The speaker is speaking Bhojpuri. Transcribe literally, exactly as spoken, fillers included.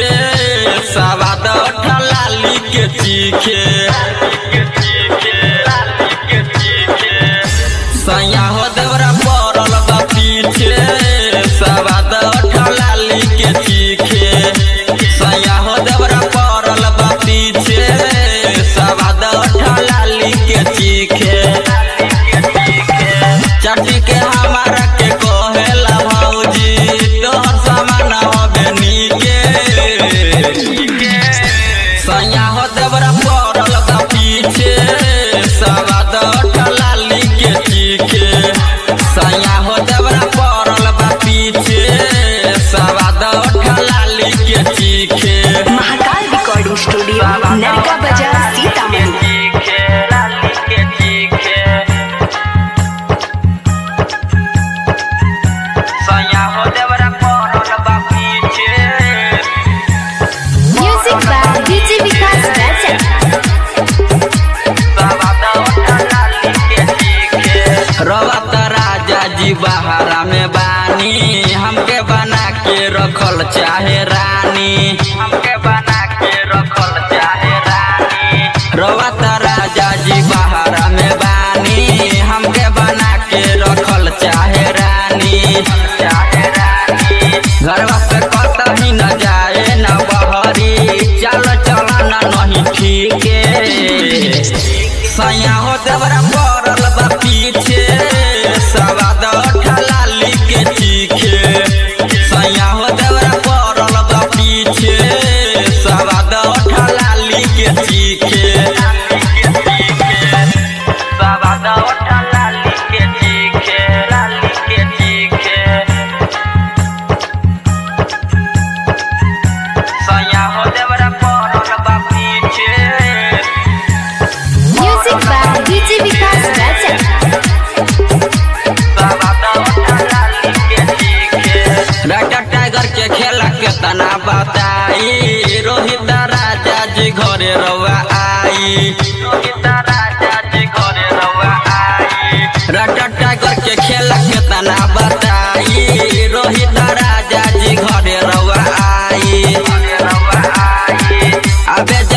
पीछे सवाद ठलाली के चीखे सैया हो देवरा पड़ल बा पीछे सवाद ठलाली के चीखे सैया हो देवरा पड़ल बा पीछे सवाद ठलाली के चीखे चाटी के हमारा के कहेला भौजी तोहर सामान होबे नीके सैया हो देवरा पड़ल बा पीछे सवाद ठलाली के चीखे सैया हो देवरा पड़ल बा पीछे सवाद ठलाली के चीखे। महाकाल रिकॉर्डिंग स्टूडियो नरका बाजार सीतामढ़ी। रवत राजा जी बहारा में बानी हमके बना के रखल चाहे रानी हमके बना के रखल चाहे रानी रवत राजा जी बहारा में बानी हमके बना के रखल चाहे रानी चाहे रानी घरवा से कतही न जाए न बहरी चल चलन नहीं ठीक सैया हो देवरा पड़ल बा पीछे सवाद ठलाली के चीखे सैया हो देवरा पड़ल बा पीछे सवाद ठलाली के चीखे सवाद ठलाली के चीखे लाली के चीखे सैया हो देवरा पड़ल बा पीछे टाइगर के खेला के तना बताई रोहित राजा जी घरे रवा आई रोहित राजा जी घरे रवा आई राटा टाइगर के खेला के तना बताई रोहित राजा जी घरे रवा आई घरे रवा आई अबे